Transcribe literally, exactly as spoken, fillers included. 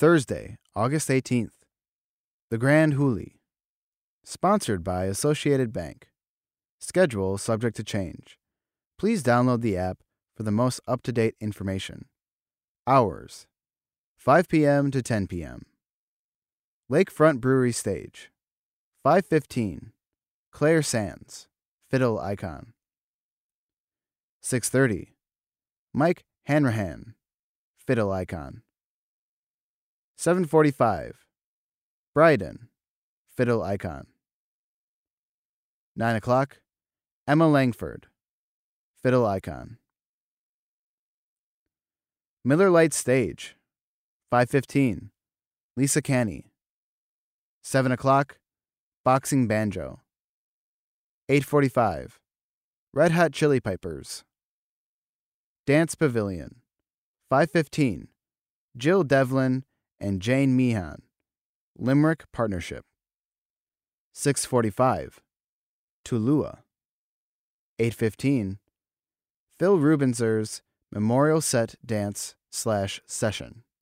Thursday, August eighteenth. The Grand Huli. Sponsored by Associated Bank. Schedule subject to change. Please download the app for the most up-to-date information. Hours: five p.m. to ten p.m. Lakefront Brewery Stage. five fifteen. Claire Sands, Fiddle Icon. six thirty. Mike Hanrahan, Fiddle Icon. seven forty-five. Bryden, Fiddle Icon. nine o'clock. Emma Langford, Fiddle Icon. Miller Lite Stage. five fifteen. Lisa Canny. seven o'clock. Boxing Banjo. eight forty-five. Red Hot Chili Pipers. Dance Pavilion. five fifteen. Jill Devlin and Jane Meehan, Limerick Partnership. six forty-five. Tulua. eight fifteen. Phil Rubinser's Memorial Set Dance slash Session.